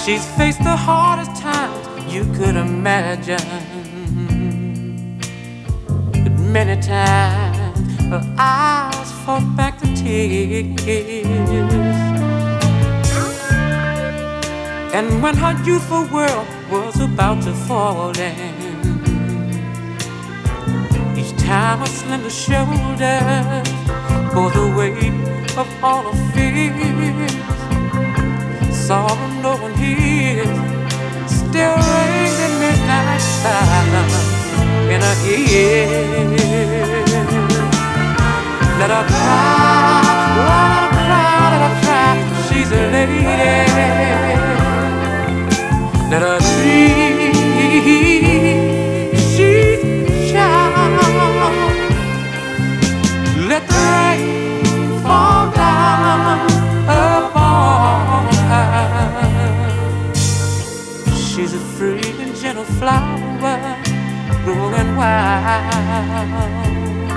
She's faced the hardest times you could imagine, but many times her eyes fought back the tears. And when her youthful world was about to fall in, each time her slender shoulders bore the weight of all her fears. Sorrow no one hears still rings in midnight silence in her ears. Let her cry, let her cry, she's a lady. Let her dream, she's a child. Let the rain fall down upon her. She's a free and gentle flower growing wild.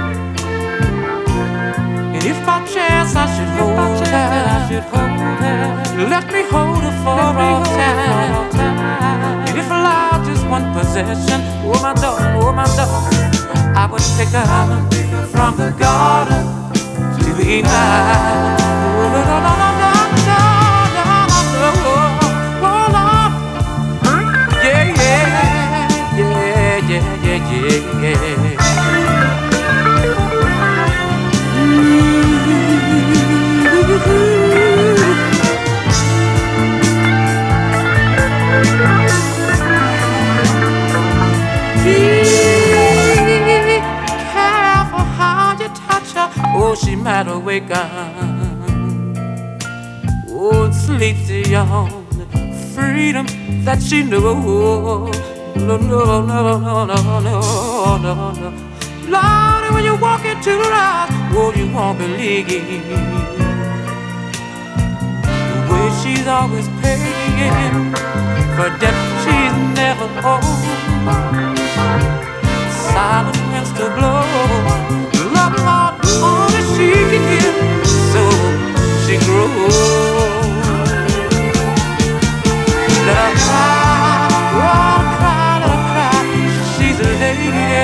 And if by chance I should hold her, let me hold her for all time. And if allowed just one possession, oh my darling, I would take her from the garden to the night. Oh, no, no, no, no, no, no, no, oh, Lord. Yeah, yeah, yeah, yeah, yeah, yeah. Oh, she might awaken. Oh, and sleep beyond the freedom that she knew. No, no, no, no, no, no, no, no. Lord, when you walk into her eyes, oh, you won't believe the way she's always paying for debt she's never owed. Silent winds to blow. Love, Lord, only she can give, so she grows. Let her cry, oh, cry, let her cry, she's a lady.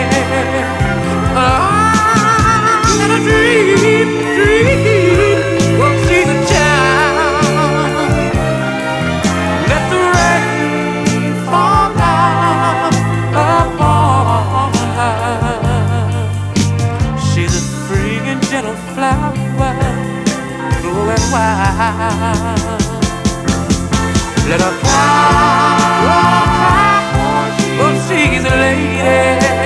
Let her dream, oh, she's a child. Let the rain fall down upon her. She's a free and gentle flower growing wild. Let her cry, oh, she's a lady.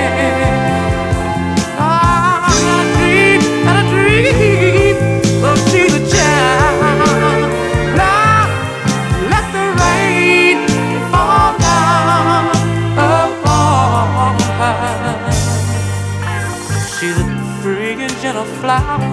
Let her dream, oh, she's a child. Now, let the rain fall down upon her. She's a free and gentle flower